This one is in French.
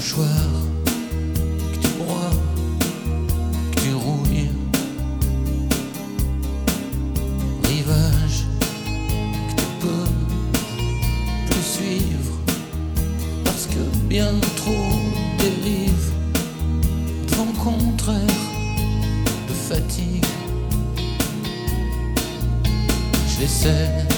mouchoir que tu broies, que tu rouilles. Rivage que tu peux plus suivre, parce que bien trop dérive, vent contraire de fatigue. Je l'essaie